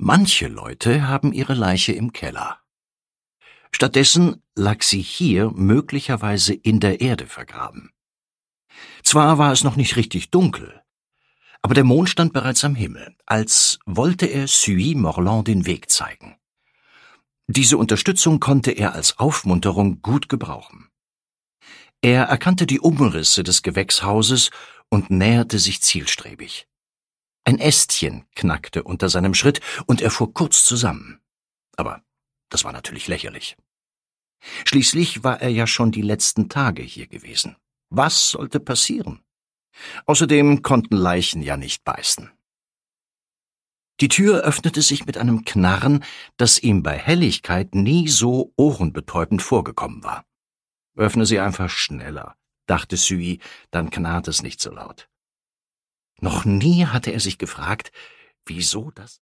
Manche Leute haben ihre Leiche im Keller. Stattdessen lag sie hier möglicherweise in der Erde vergraben. Zwar war es noch nicht richtig dunkel, aber der Mond stand bereits am Himmel, als wollte er Sully Morland den Weg zeigen. Diese Unterstützung konnte er als Aufmunterung gut gebrauchen. Er erkannte die Umrisse des Gewächshauses und näherte sich zielstrebig. Ein Ästchen knackte unter seinem Schritt und er fuhr kurz zusammen. Aber das war natürlich lächerlich. Schließlich war er ja schon die letzten Tage hier gewesen. Was sollte passieren? Außerdem konnten Leichen ja nicht beißen. Die Tür öffnete sich mit einem Knarren, das ihm bei Helligkeit nie so ohrenbetäubend vorgekommen war. »Öffne sie einfach schneller«, dachte Sully, dann knarrt es nicht so laut. Noch nie hatte er sich gefragt, wieso das